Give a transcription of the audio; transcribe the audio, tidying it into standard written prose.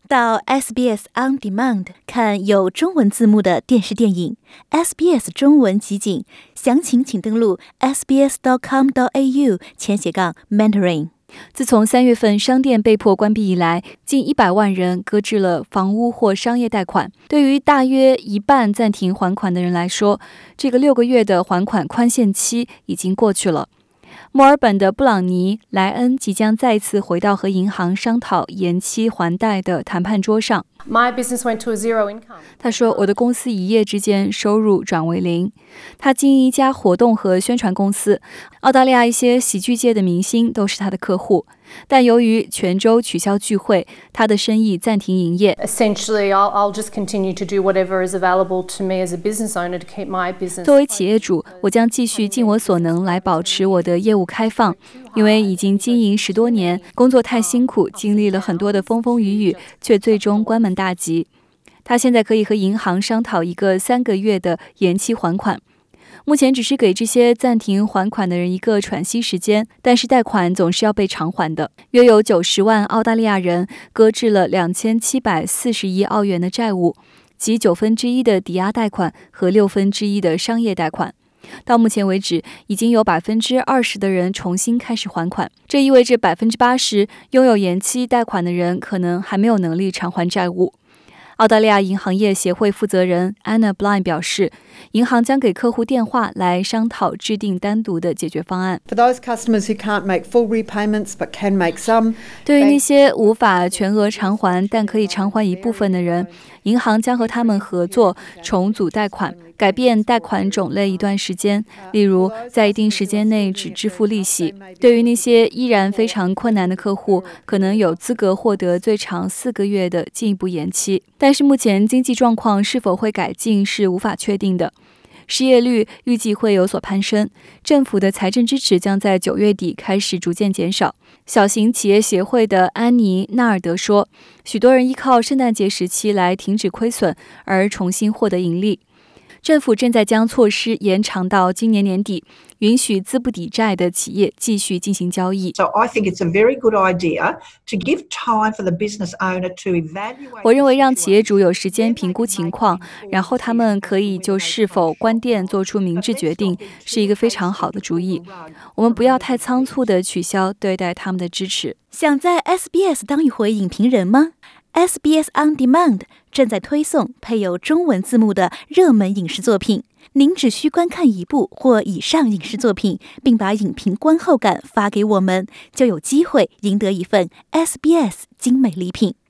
到 SBS On Demand 看有中文字幕的电视电影 SBS 中文集锦，详情请登录 sbs.com.au/Mandarin。自从3月份商店被迫关闭以来，近100万人搁置了房屋或商业贷款。对于大约一半暂停还款的人来说，这个6个月的还款宽限期已经过去了。墨尔本的布朗尼·莱恩即将再次回到和银行商讨延期还贷的谈判桌上。他说，我的公司一夜之间收入转为0。他经营一家活动和宣传公司，澳大利亚一些喜剧界的明星都是他的客户。但由于全州取消聚会，他的生意暂停营业。作为企业主，我将继续尽我所能来保持我的业务开放，因为已经经营10多年，工作太辛苦，经历了很多的风风雨雨，却最终关门大吉。他现在可以和银行商讨一个3个月的延期还款。目前只是给这些暂停还款的人一个喘息时间，但是贷款总是要被偿还的。约有90万澳大利亚人搁置了2740亿澳元的债务，即1/9的抵押贷款和1/6的商业贷款。到目前为止，已经有20%的人重新开始还款，这意味着80%拥有延期贷款的人可能还没有能力偿还债务。澳大利亚银行业协会负责人 Anna Blind 表示，银行将给客户电话来商讨制定单独的解决方案。对于那些无法全额偿还但可以偿还一部分的人，银行将和他们合作重组贷款，改变贷款种类一段时间，例如在一定时间内只支付利息。对于那些依然非常困难的客户，可能有资格获得最长4个月的进一步延期。但是目前经济状况是否会改进是无法确定的。失业率预计会有所攀升，政府的财政支持将在9月底开始逐渐减少。小型企业协会的安妮·纳尔德说，许多人依靠圣诞节时期来停止亏损而重新获得盈利。政府正在将措施延长到今年年底，允许资不抵债的企业继续进行交易。我认为让企业主有时间评估情况，然后他们可以就是否关店做出明智决定，是一个非常好的主意。我们不要太仓促地取消对待他们的支持。想在 SBS 当一回影评人吗？SBS On Demand 正在推送配有中文字幕的热门影视作品，您只需观看一部或以上影视作品，并把影评观后感发给我们，就有机会赢得一份 SBS 精美礼品。